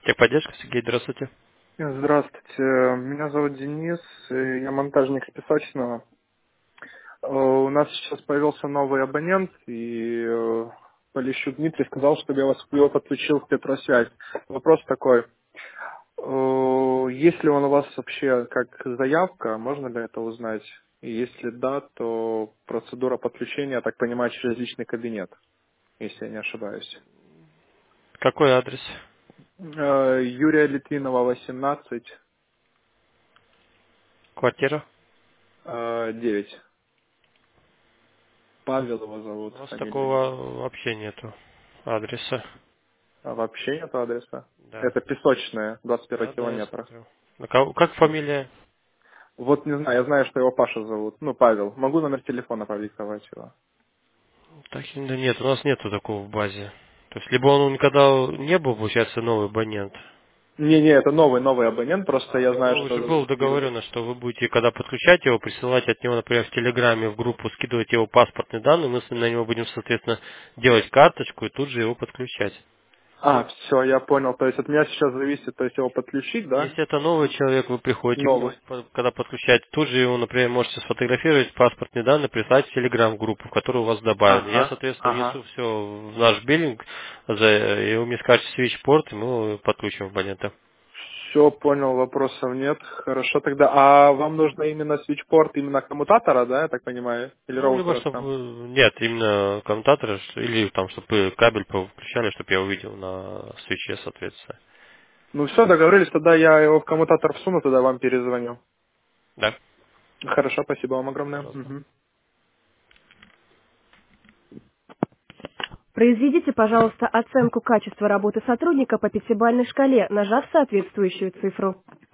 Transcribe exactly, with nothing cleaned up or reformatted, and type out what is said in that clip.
Техподдержка, Сергей, здравствуйте. Здравствуйте, меня зовут Денис, и я монтажник с Песочного. Э, У нас сейчас появился новый абонент, и э, Полищук Дмитрий сказал, чтобы я вас его подключил в Петросвязь. Вопрос такой, э, есть ли он у вас вообще как заявка, можно ли это узнать? И если да, то процедура подключения, я так понимаю, через личный кабинет, если я не ошибаюсь. Какой адрес? Э, Юрия Литвинова, восемнадцать, Квартира? э, девять. Павел его У зовут, нас фамилия не знаю. такого вообще нету адреса. А вообще нет адреса. Да. Это Песочная, двадцать первого Да, да, я километра. смотрю. На кого- Как фамилия? Вот не знаю, я знаю, что его Паша зовут. Ну, Павел. Могу номер телефона продиктовать его. Так, да нет, у нас нету такого в базе. То есть, либо он никогда не был, получается, новый абонент. Не-не, это новый, новый абонент, просто А, я ну, знаю, ну, уже что... было договорено, что вы будете, когда подключать его, присылать от него, например, в Телеграме в группу, скидывать его паспортные данные, мы с- на него будем, соответственно, делать карточку и тут же его подключать. А, все, я понял. То есть от меня сейчас зависит, то есть его подключить, да? Если это новый человек, вы приходите к нему, Новый. по- когда подключаете, тут же его, например, можете сфотографировать, паспортные данные, прислать в Телеграм-группу, в которую вас добавили. Я, Ага, соответственно, ага. внесу все в наш биллинг, за, и вы мне скажете свич-порт, и мы его подключим в абонента. Все, понял, вопросов нет. Хорошо тогда. А вам нужно именно свитчпорт именно коммутатора, да, я так понимаю? Или Ну, либо роутера там? чтобы... Нет, именно коммутатора, что- или там, чтобы кабель включали, чтобы я увидел на свече, соответственно. Ну все, договорились, тогда я его в коммутатор всуну, тогда вам перезвоню. Да, Хорошо, спасибо вам огромное. пожалуйста. Мгм. Произведите, пожалуйста, оценку качества работы сотрудника по пятибалльной шкале, нажав соответствующую цифру.